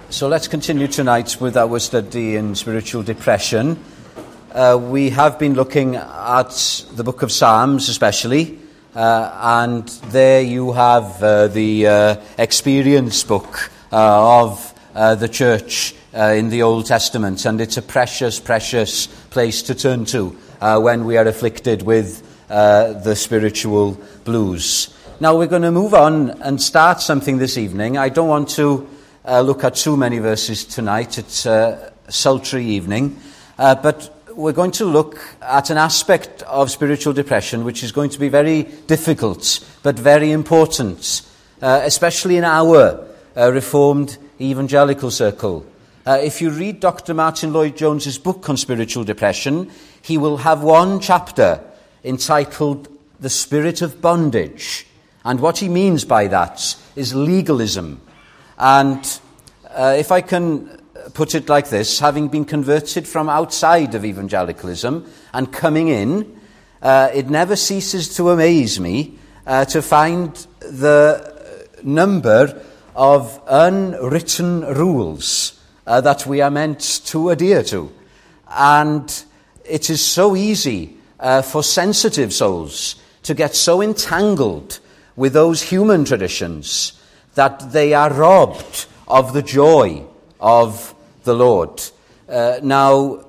So let's continue tonight with our study in spiritual depression. We have been looking at the book of Psalms especially, and there you have the experience book of the church in the Old Testament, and it's a precious, precious place to turn to when we are afflicted with the spiritual blues. Now we're going to move on and start something this evening. I don't want to look at too many verses tonight. It's a sultry evening. But we're going to look at an aspect of spiritual depression which is going to be very difficult but very important, especially in our Reformed evangelical circle. If you read Dr. Martin Lloyd-Jones's book on spiritual depression, he will have one chapter entitled The Spirit of Bondage. And what he means by that is legalism. And if I can put it like this, having been converted from outside of evangelicalism and coming in, it never ceases to amaze me to find the number of unwritten rules that we are meant to adhere to. And it is so easy for sensitive souls to get so entangled with those human traditions that they are robbed of the joy of the Lord. Now,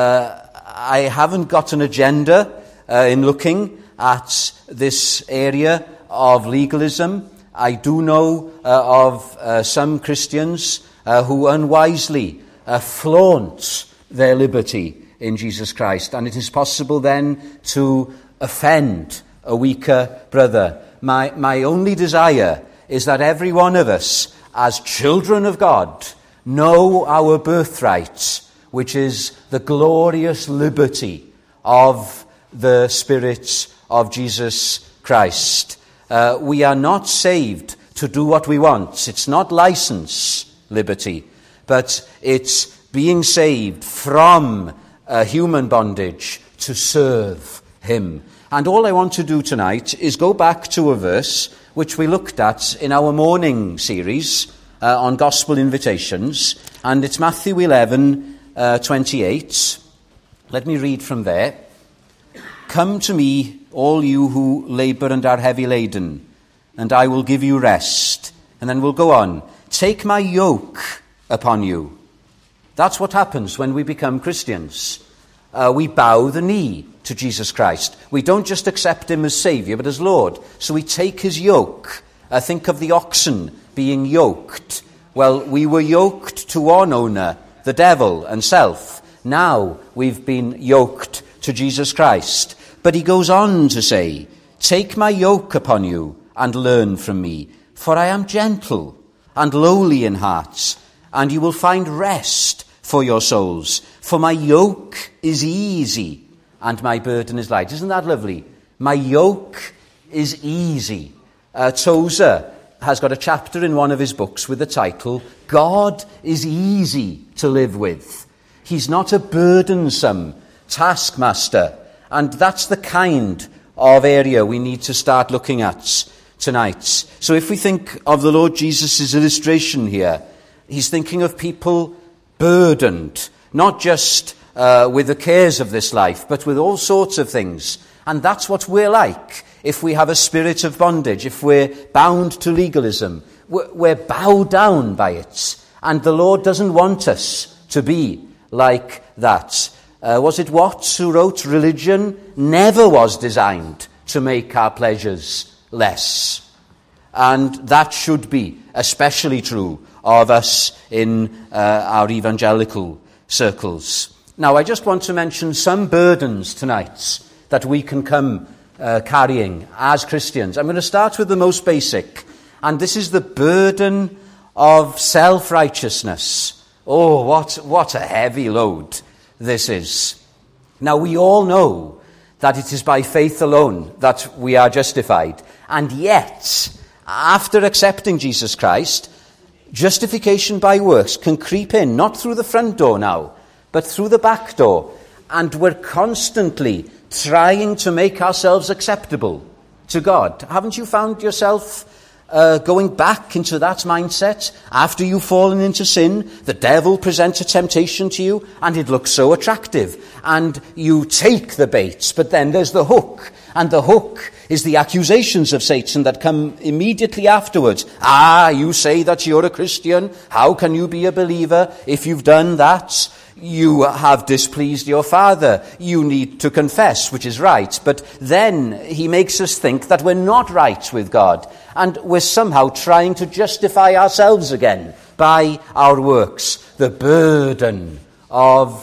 I haven't got an agenda in looking at this area of legalism. I do know of some Christians who unwisely flaunt their liberty in Jesus Christ, and it is possible then to offend a weaker brother. My only desire is that every one of us, as children of God, know our birthright, which is the glorious liberty of the Spirit of Jesus Christ. We are not saved to do what we want. It's not license liberty, but it's being saved from human bondage to serve Him. And all I want to do tonight is go back to a verse which we looked at in our morning series on gospel invitations, and it's Matthew 11:28. Let me read from there. Come to me, all you who labour and are heavy laden, and I will give you rest. And then we'll go on. Take my yoke upon you. That's what happens when we become Christians. We bow the knee to Jesus Christ. We don't just accept him as Saviour, but as Lord. So we take his yoke. Think of the oxen being yoked. Well, we were yoked to one owner, the devil and self. Now we've been yoked to Jesus Christ. But he goes on to say, take my yoke upon you and learn from me, for I am gentle and lowly in heart, and you will find rest for your souls. For my yoke is easy and my burden is light. Isn't that lovely? My yoke is easy. Tozer has got a chapter in one of his books with the title, God is easy to live with. He's not a burdensome taskmaster. And that's the kind of area we need to start looking at tonight. So if we think of the Lord Jesus' illustration here, he's thinking of people burdened, not just with the cares of this life, but with all sorts of things. And that's what we're like if we have a spirit of bondage, if we're bound to legalism. We're bowed down by it. And the Lord doesn't want us to be like that. Was it Watts who wrote, religion never was designed to make our pleasures less? And that should be especially true of us in our evangelical circles. Now, I just want to mention some burdens tonight that we can come carrying as Christians. I'm going to start with the most basic, and this is the burden of self-righteousness. Oh, what a heavy load this is. Now, we all know that it is by faith alone that we are justified, and yet, after accepting Jesus Christ, justification by works can creep in, not through the front door now, but through the back door. And we're constantly trying to make ourselves acceptable to God. Haven't you found yourself going back into that mindset. After you've fallen into sin, the devil presents a temptation to you, and it looks so attractive. And you take the bait, but then there's the hook. And the hook is the accusations of Satan that come immediately afterwards. You say that you're a Christian. How can you be a believer if you've done that? You have displeased your Father. You need to confess, which is right. But then he makes us think that we're not right with God, and we're somehow trying to justify ourselves again by our works. The burden of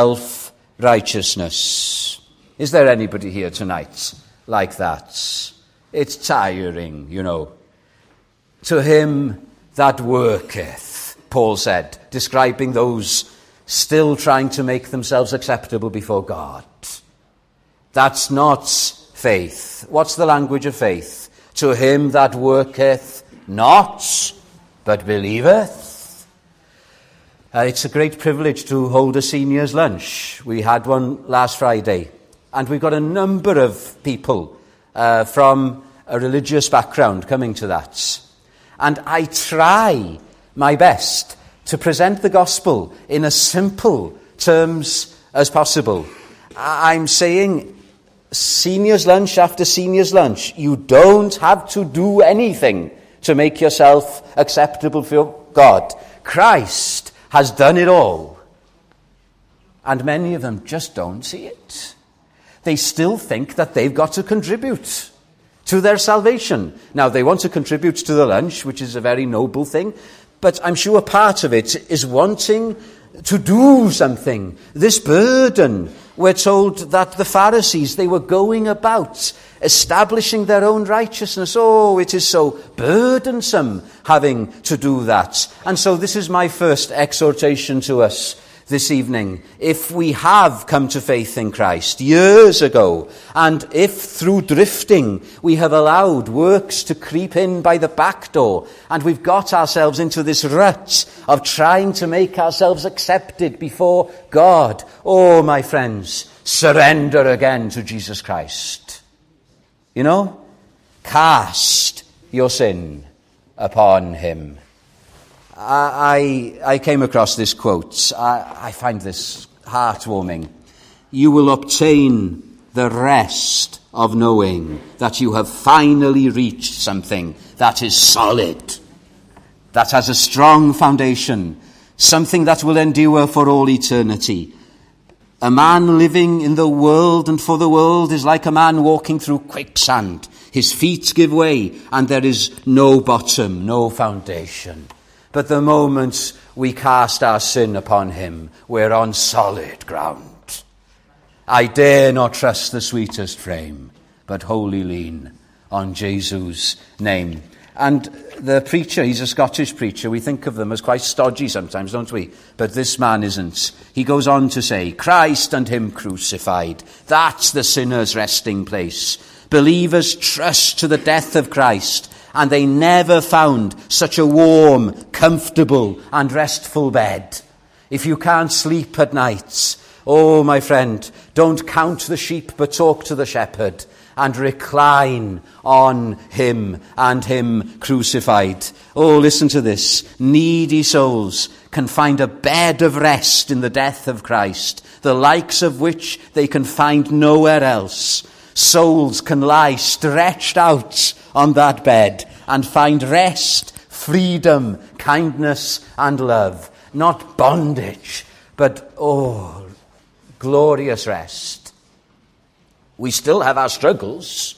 self-righteousness. Is there anybody here tonight like that? It's tiring, you know. To him that worketh, Paul said, describing those still trying to make themselves acceptable before God. That's not faith. What's the language of faith? To him that worketh not, but believeth. It's a great privilege to hold a seniors' lunch. We had one last Friday, and we've got a number of people from a religious background coming to that. And I try my best to present the gospel in as simple terms as possible. I'm saying seniors' lunch after seniors' lunch. You don't have to do anything to make yourself acceptable for God. Christ has done it all. And many of them just don't see it. They still think that they've got to contribute to their salvation. Now, they want to contribute to the lunch, which is a very noble thing, but I'm sure part of it is wanting to do something. This burden, we're told that the Pharisees, they were going about establishing their own righteousness. Oh, it is so burdensome having to do that. And so this is my first exhortation to us this evening. If we have come to faith in Christ years ago, and if through drifting we have allowed works to creep in by the back door, and we've got ourselves into this rut of trying to make ourselves accepted before God, oh, my friends, surrender again to Jesus Christ. You know, cast your sin upon him. I came across this quote. I find this heartwarming. You will obtain the rest of knowing that you have finally reached something that is solid, that has a strong foundation, something that will endure for all eternity. A man living in the world and for the world is like a man walking through quicksand. His feet give way and there is no bottom, no foundation. But the moment we cast our sin upon him, we're on solid ground. I dare not trust the sweetest frame, but wholly lean on Jesus' name. And the preacher, he's a Scottish preacher. We think of them as quite stodgy sometimes, don't we? But this man isn't. He goes on to say, Christ and him crucified, that's the sinner's resting place. Believers trust to the death of Christ, and they never found such a warm, comfortable, and restful bed. If you can't sleep at night, oh, my friend, don't count the sheep, but talk to the shepherd, and recline on him and him crucified. Oh, listen to this. Needy souls can find a bed of rest in the death of Christ, the likes of which they can find nowhere else. Souls can lie stretched out on that bed and find rest, freedom, kindness, and love. Not bondage, but, oh, glorious rest. We still have our struggles,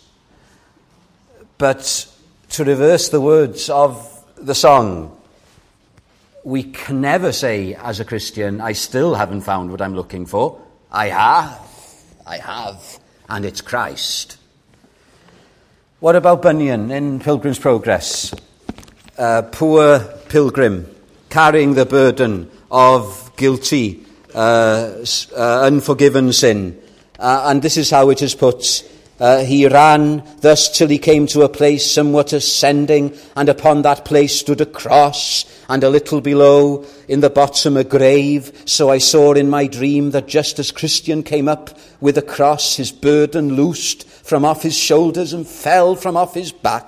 but to reverse the words of the song, we can never say as a Christian, I still haven't found what I'm looking for. I have, and it's Christ. What about Bunyan in Pilgrim's Progress? Poor pilgrim, carrying the burden of guilty, unforgiven sin. And this is how it is put. He ran thus till he came to a place somewhat ascending, and upon that place stood a cross, and a little below, in the bottom a grave. So I saw in my dream that just as Christian came up with a cross, his burden loosed from off his shoulders and fell from off his back,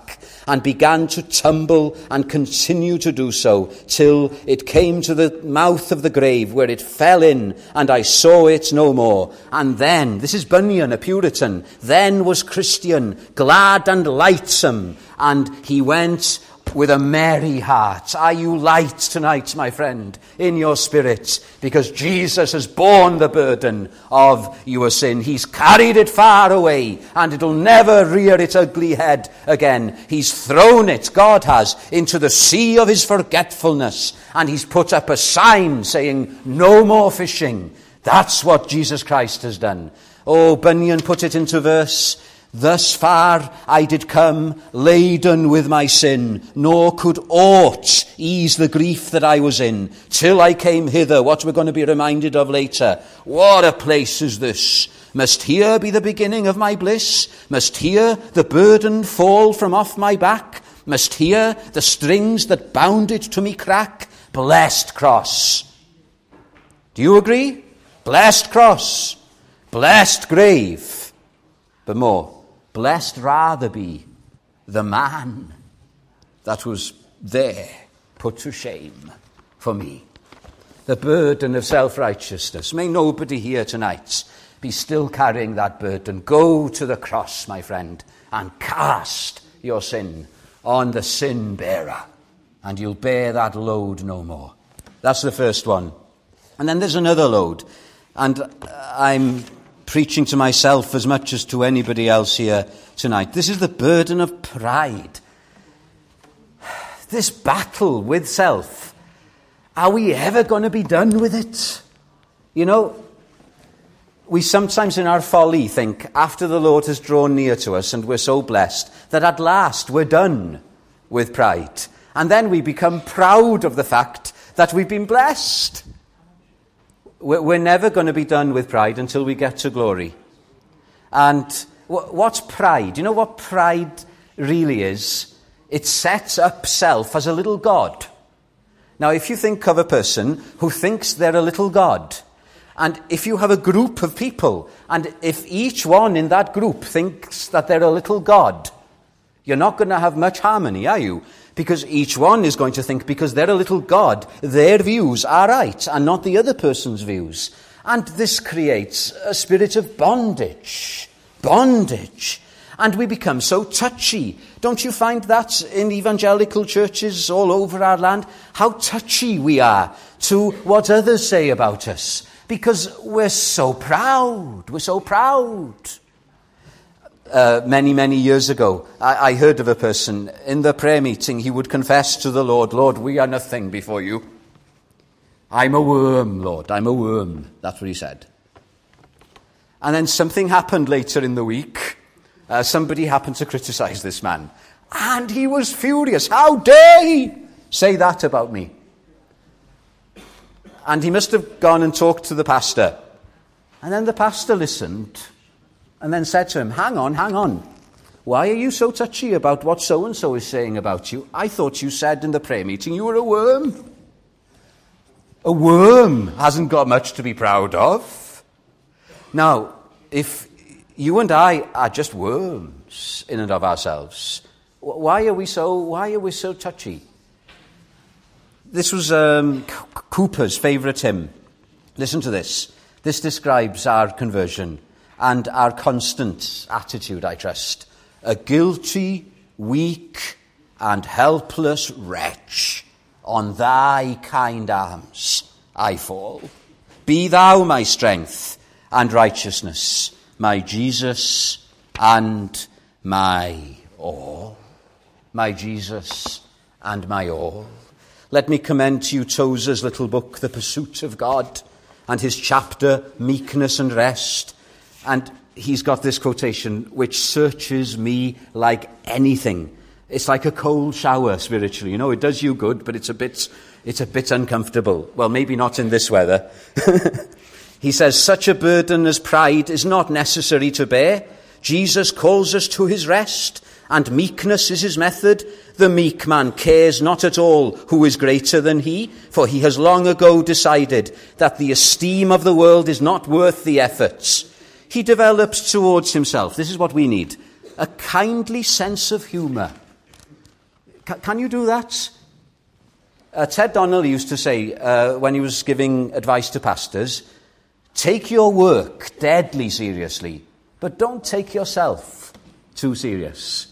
and began to tumble and continue to do so till it came to the mouth of the grave, where it fell in, and I saw it no more. And then, this is Bunyan, a Puritan, then was Christian glad and lightsome, and he went with a merry heart. Are you light tonight, my friend, in your spirit? Because Jesus has borne the burden of your sin. He's carried it far away, and it'll never rear its ugly head again. He's thrown it, God has, into the sea of his forgetfulness, and he's put up a sign saying, no more fishing. That's what Jesus Christ has done. Oh, Bunyan put it into verse, thus far I did come, laden with my sin, nor could aught ease the grief that I was in, till I came hither, what we're going to be reminded of later. What a place is this! Must here be the beginning of my bliss? Must here the burden fall from off my back? Must here the strings that bound it to me crack? Blessed cross. Do you agree? Blessed cross. Blessed grave. But more, blessed rather be the man that was there put to shame for me. The burden of self-righteousness. May nobody here tonight be still carrying that burden. Go to the cross, my friend, and cast your sin on the sin bearer, and you'll bear that load no more. That's the first one. And then there's another load, and I'm preaching to myself as much as to anybody else here tonight. This is the burden of pride. This battle with self. Are we ever going to be done with it? You know, we sometimes in our folly think after the Lord has drawn near to us and we're so blessed that at last we're done with pride. And then we become proud of the fact that we've been blessed. We're never going to be done with pride until we get to glory. And what's pride? You know what pride really is? It sets up self as a little god. Now, if you think of a person who thinks they're a little god, and if you have a group of people, and if each one in that group thinks that they're a little god, you're not going to have much harmony, are you? Because each one is going to think, because they're a little god, their views are right, and not the other person's views. And this creates a spirit of bondage. Bondage. And we become so touchy. Don't you find that in evangelical churches all over our land? How touchy we are to what others say about us. Because we're so proud. We're so proud. Many years ago, I heard of a person in the prayer meeting. He would confess to the Lord, Lord, we are nothing before you. I'm a worm, Lord, I'm a worm. That's what he said. And then something happened later in the week. Somebody happened to criticize this man. And he was furious. How dare he say that about me? And he must have gone and talked to the pastor. And then the pastor listened and then said to him, hang on. Why are you so touchy about what so-and-so is saying about you? I thought you said in the prayer meeting you were a worm. A worm hasn't got much to be proud of. Now, if you and I are just worms in and of ourselves, why are we so touchy? This was Cooper's favourite hymn. Listen to this. This describes our conversion and our constant attitude, I trust. A guilty, weak, and helpless wretch, on thy kind arms I fall. Be thou my strength and righteousness, my Jesus and my all. My Jesus and my all. Let me commend to you Tozer's little book, The Pursuit of God, and his chapter, Meekness and Rest. And he's got this quotation, which searches me like anything. It's like a cold shower spiritually. You know, it does you good, but it's a bit uncomfortable. Well, maybe not in this weather. He says, such a burden as pride is not necessary to bear. Jesus calls us to his rest, and meekness is his method. The meek man cares not at all who is greater than he, for he has long ago decided that the esteem of the world is not worth the efforts. He develops towards himself, this is what we need, a kindly sense of humour. Can you do that? Ted Donnell used to say, when he was giving advice to pastors, take your work deadly seriously, but don't take yourself too serious.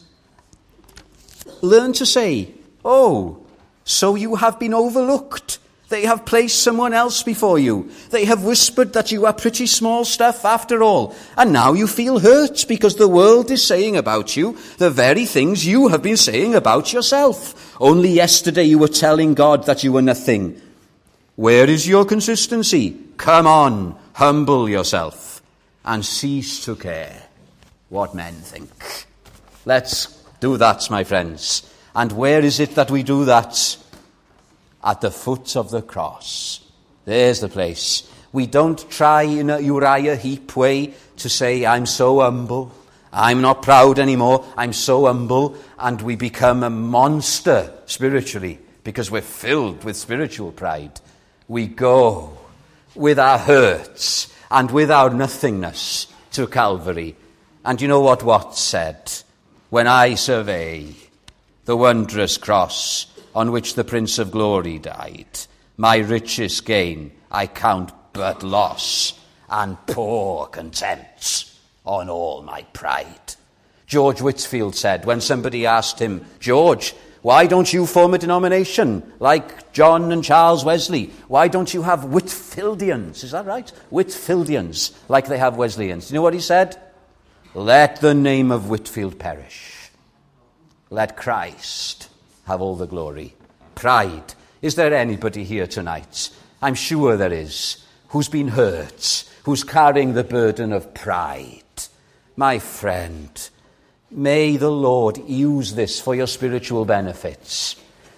Learn to say, oh, so you have been overlooked. They have placed someone else before you. They have whispered that you are pretty small stuff after all. And now you feel hurt because the world is saying about you the very things you have been saying about yourself. Only yesterday you were telling God that you were nothing. Where is your consistency? Come on, humble yourself and cease to care what men think. Let's do that, my friends. And where is it that we do that? At the foot of the cross. There's the place. We don't try in a Uriah Heep way to say, I'm so humble, I'm not proud anymore, I'm so humble, and we become a monster spiritually because we're filled with spiritual pride. We go with our hurts and with our nothingness to Calvary. And you know what Watts said? When I survey the wondrous cross on which the Prince of Glory died, my richest gain I count but loss, and pour contempt on all my pride. George Whitefield said, when somebody asked him, George, why don't you form a denomination like John and Charles Wesley? Why don't you have Whitfieldians? Is that right? Whitfieldians, like they have Wesleyans. Do you know what he said? Let the name of Whitefield perish. Let Christ have all the glory. Pride. Is there anybody here tonight? I'm sure there is. Who's been hurt? Who's carrying the burden of pride? My friend, may the Lord use this for your spiritual benefits.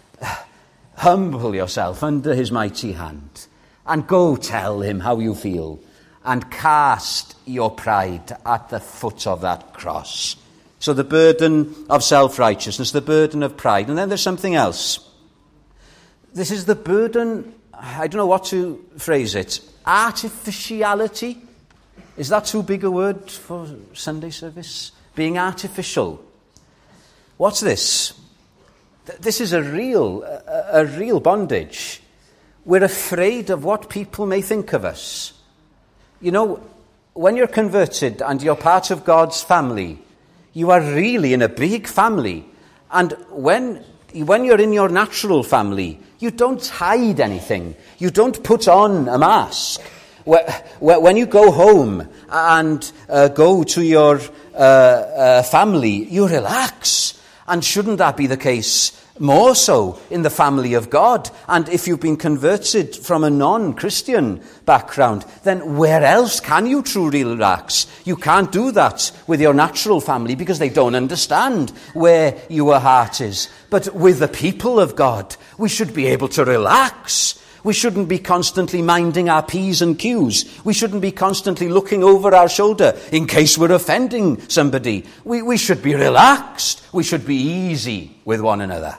Humble yourself under his mighty hand and go tell him how you feel and cast your pride at the foot of that cross. So the burden of self-righteousness, the burden of pride. And then there's something else. This is the burden, I don't know what to phrase it, artificiality. Is that too big a word for Sunday service? Being artificial. What's this? This is a real bondage. We're afraid of what people may think of us. You know, when you're converted and you're part of God's family, you are really in a big family. And when you're in your natural family, you don't hide anything. You don't put on a mask. When you go home and go to your family, you relax. And shouldn't that be the case more so in the family of God? And if you've been converted from a non-Christian background, then where else can you truly relax? You can't do that with your natural family because they don't understand where your heart is. But with the people of God, we should be able to relax. We shouldn't be constantly minding our P's and Q's. We shouldn't be constantly looking over our shoulder in case we're offending somebody. We should be relaxed. We should be easy with one another.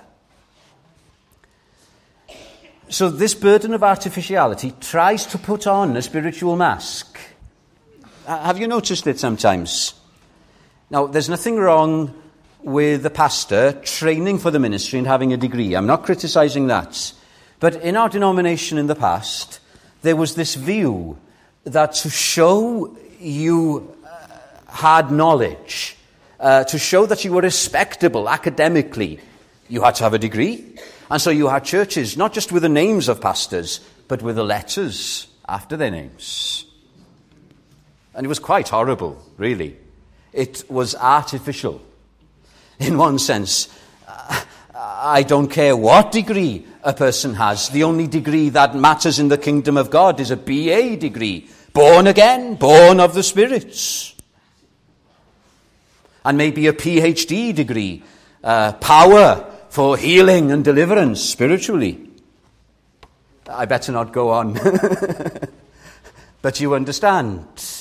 So this burden of artificiality tries to put on a spiritual mask. Have you noticed it sometimes? Now, there's nothing wrong with the pastor training for the ministry and having a degree. I'm not criticizing that. But in our denomination in the past, there was this view that to show you had knowledge, to show that you were respectable academically, you had to have a degree. And so you had churches, not just with the names of pastors, but with the letters after their names. And it was quite horrible, really. It was artificial. In one sense, I don't care what degree a person has. The only degree that matters in the kingdom of God is a BA degree. Born again, born of the spirits. And maybe a PhD degree. Power for healing and deliverance spiritually. I better not go on. But you understand.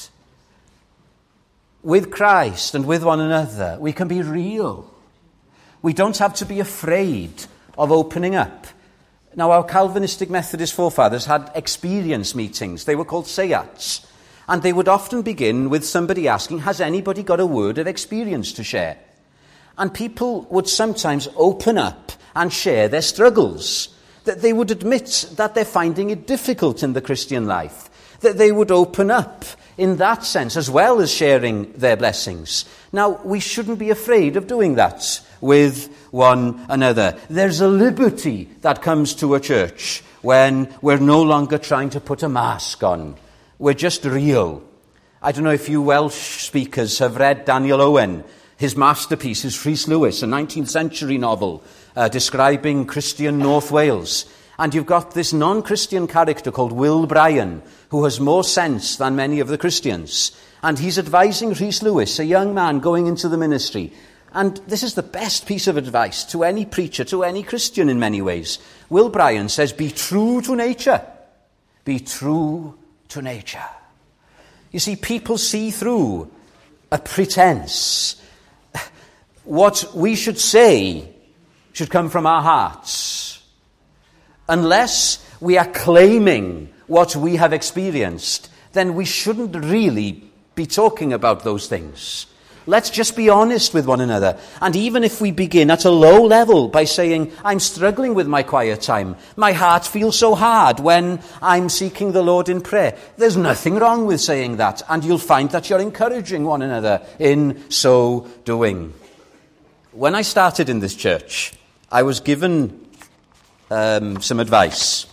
With Christ and with one another, we can be real. We don't have to be afraid of opening up. Now, our Calvinistic Methodist forefathers had experience meetings. They were called seats. And they would often begin with somebody asking, has anybody got a word of experience to share? And people would sometimes open up and share their struggles. That they would admit that they're finding it difficult in the Christian life. That they would open up in that sense, as well as sharing their blessings. Now, we shouldn't be afraid of doing that with one another. There's a liberty that comes to a church when we're no longer trying to put a mask on. We're just real. I don't know if you Welsh speakers have read Daniel Owen. His masterpiece is Rhys Lewis, a 19th century novel describing Christian North Wales. And you've got this non-Christian character called Will Bryan, who has more sense than many of the Christians. And he's advising Rhys Lewis, a young man going into the ministry. And this is the best piece of advice to any preacher, to any Christian in many ways. Will Bryan says, be true to nature. Be true to nature. You see, people see through a pretense. What we should say should come from our hearts. Unless we are claiming what we have experienced, then we shouldn't really be talking about those things. Let's just be honest with one another. And even if we begin at a low level by saying, I'm struggling with my quiet time, my heart feels so hard when I'm seeking the Lord in prayer, there's nothing wrong with saying that. And you'll find that you're encouraging one another in so doing. When I started in this church, I was given some advice.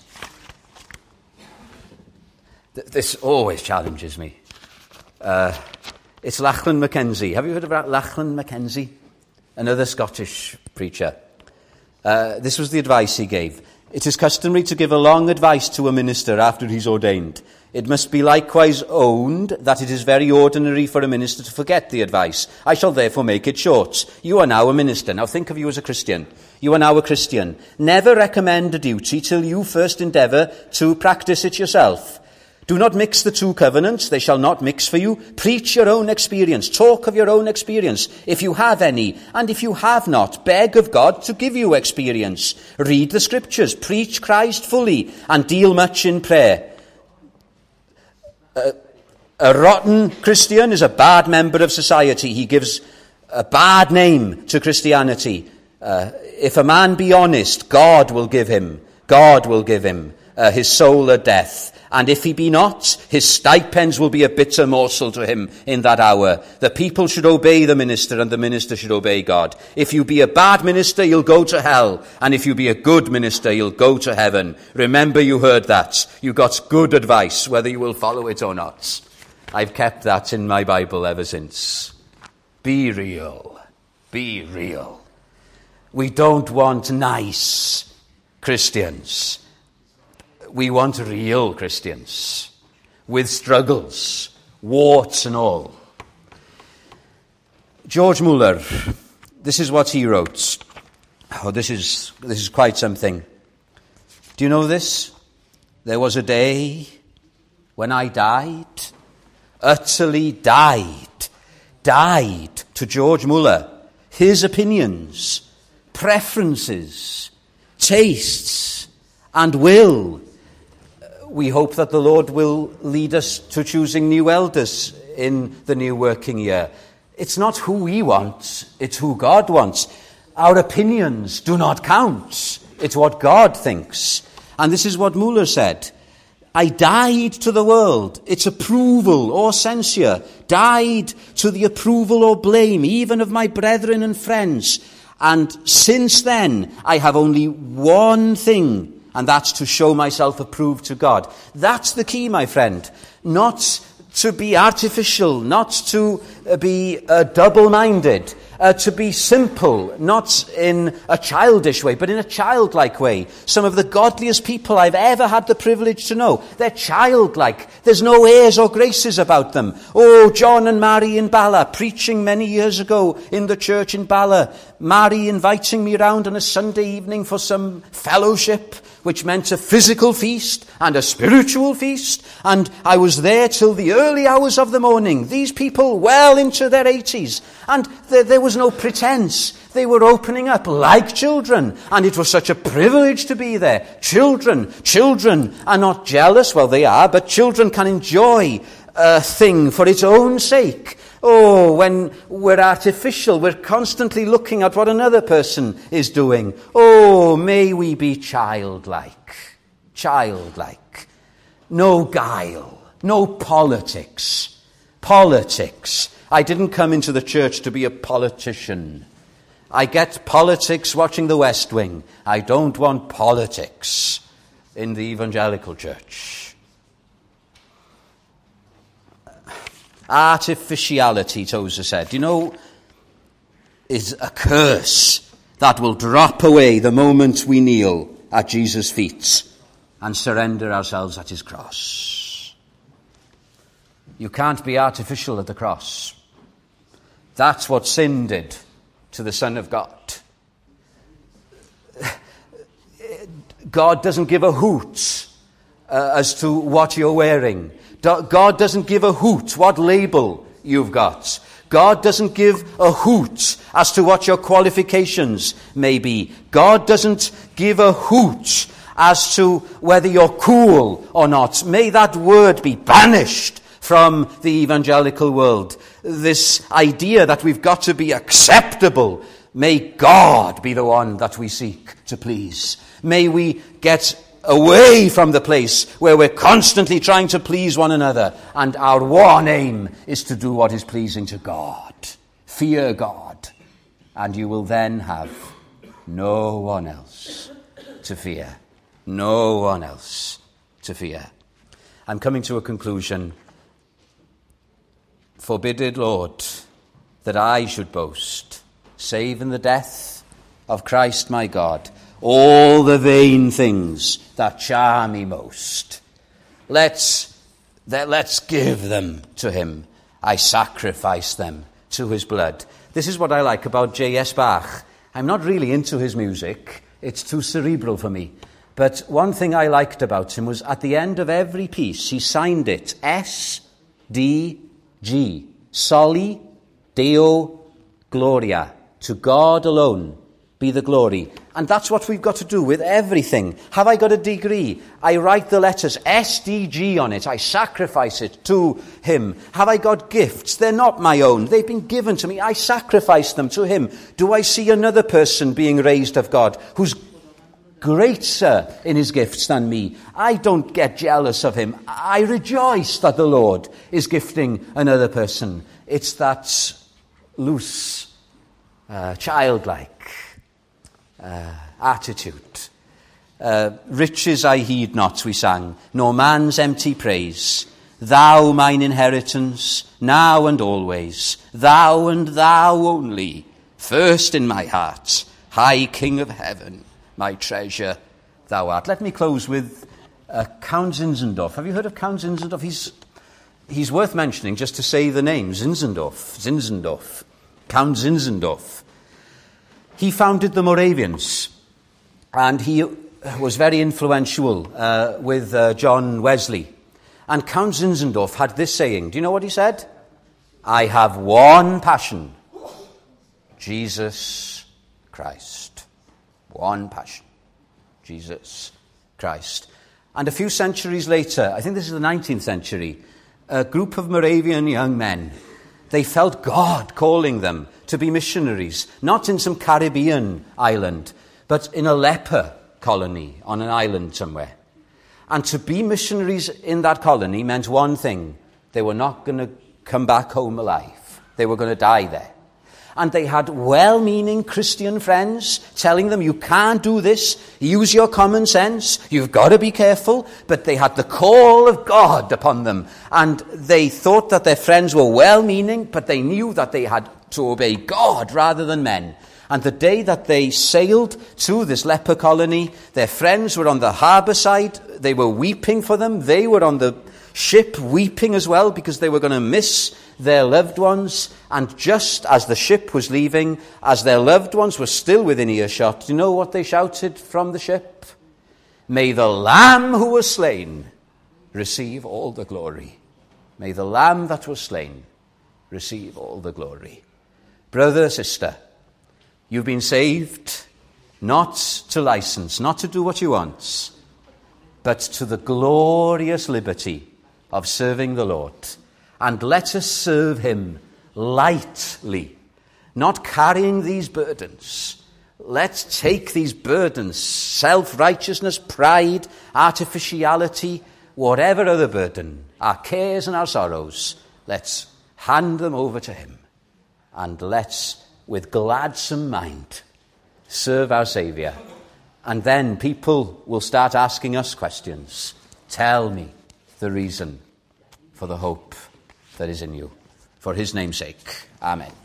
This always challenges me. It's Lachlan Mackenzie. Have you heard about Lachlan Mackenzie? Another Scottish preacher. This was the advice he gave. It is customary to give a long advice to a minister after he's ordained. It must be likewise owned that it is very ordinary for a minister to forget the advice. I shall therefore make it short. You are now a minister. Now think of you as a Christian. You are now a Christian. Never recommend a duty till you first endeavour to practice it yourself. Do not mix the two covenants. They shall not mix for you. Preach your own experience. Talk of your own experience, if you have any. And if you have not, beg of God to give you experience. Read the scriptures. Preach Christ fully. And deal much in prayer. A rotten Christian is a bad member of society. He gives a bad name to Christianity. If a man be honest, God will give him his soul a death. And if he be not, his stipends will be a bitter morsel to him in that hour. The people should obey the minister, and the minister should obey God. If you be a bad minister, you'll go to hell. And if you be a good minister, you'll go to heaven. Remember, you heard that. You got good advice, whether you will follow it or not. I've kept that in my Bible ever since. Be real. Be real. We don't want nice Christians. We want real Christians with struggles, warts and all. George Muller, this is what he wrote. Oh, this is quite something. Do you know this? There was a day when I died, utterly died to George Muller, his opinions, preferences, tastes, and will. We hope that the Lord will lead us to choosing new elders in the new working year. It's not who we want, it's who God wants. Our opinions do not count. It's what God thinks. And this is what Muller said. I died to the world, its approval or censure, died to the approval or blame, even of my brethren and friends. And since then, I have only one thing, and that's to show myself approved to God. That's the key, my friend. Not to be artificial, not to be double-minded, to be simple, not in a childish way, but in a childlike way. Some of the godliest people I've ever had the privilege to know, they're childlike. There's no airs or graces about them. Oh, John and Mary in Bala, preaching many years ago in the church in Bala. Mary inviting me round on a Sunday evening for some fellowship, which meant a physical feast and a spiritual feast. And I was there till the early hours of the morning. These people well into their 80s. And there was no pretense. They were opening up like children. And it was such a privilege to be there. Children are not jealous. Well, they are. But children can enjoy a thing for its own sake. Oh, when we're artificial, we're constantly looking at what another person is doing. Oh, may we be childlike. Childlike. No guile. No politics. Politics. I didn't come into the church to be a politician. I get politics watching the West Wing. I don't want politics in the evangelical church. Artificiality, Tozer said, is a curse that will drop away the moment we kneel at Jesus' feet and surrender ourselves at his cross. You can't be artificial at the cross. That's what sin did to the Son of God. God doesn't give a hoot as to what you're wearing. God doesn't give a hoot what label you've got. God doesn't give a hoot as to what your qualifications may be. God doesn't give a hoot as to whether you're cool or not. May that word be banished from the evangelical world. This idea that we've got to be acceptable. May God be the one that we seek to please. May we get away from the place where we're constantly trying to please one another, and our one aim is to do what is pleasing to God. Fear God, and you will then have no one else to fear. No one else to fear. I'm coming to a conclusion. Forbid it, Lord, that I should boast, save in the death of Christ my God, all the vain things that charm me most. Let's give them to him. I sacrifice them to his blood. This is what I like about J.S. Bach. I'm not really into his music. It's too cerebral for me. But one thing I liked about him was at the end of every piece, he signed it S.D.G. Soli Deo Gloria. To God alone be the glory. And that's what we've got to do with everything. Have I got a degree? I write the letters SDG on it. I sacrifice it to him. Have I got gifts? They're not my own. They've been given to me. I sacrifice them to him. Do I see another person being raised of God who's greater in his gifts than me? I don't get jealous of him. I rejoice that the Lord is gifting another person. It's that loose, childlike attitude. Riches I heed not, we sang, nor man's empty praise. Thou mine inheritance, now and always. Thou and thou only, first in my heart. High King of heaven, my treasure thou art. Let me close with Count Zinzendorf. Have you heard of Count Zinzendorf? He's worth mentioning just to say the name, Zinzendorf. Count Zinzendorf. He founded the Moravians, and he was very influential with John Wesley. And Count Zinzendorf had this saying. Do you know what he said? I have one passion, Jesus Christ. One passion, Jesus Christ. And a few centuries later, I think this is the 19th century, a group of Moravian young men, they felt God calling them to be missionaries, not in some Caribbean island, but in a leper colony on an island somewhere. And to be missionaries in that colony meant one thing. They were not going to come back home alive. They were going to die there. And they had well-meaning Christian friends telling them, you can't do this, use your common sense, you've got to be careful. But they had the call of God upon them. And they thought that their friends were well-meaning, but they knew that they had to obey God rather than men. And the day that they sailed to this leper colony, their friends were on the harbour side, they were weeping for them, they were on the ship weeping as well because they were going to miss their loved ones. And just as the ship was leaving, as their loved ones were still within earshot, do you know what they shouted from the ship? May the Lamb who was slain receive all the glory. May the Lamb that was slain receive all the glory. Brother, sister, you've been saved not to license, not to do what you want, but to the glorious liberty of serving the Lord. And let us serve him lightly, not carrying these burdens. Let's take these burdens, self-righteousness, pride, artificiality, whatever other burden, our cares and our sorrows, let's hand them over to him. And let's, with gladsome mind, serve our Saviour. And then people will start asking us questions. Tell me the reason for the hope that is in you. For his name's sake. Amen.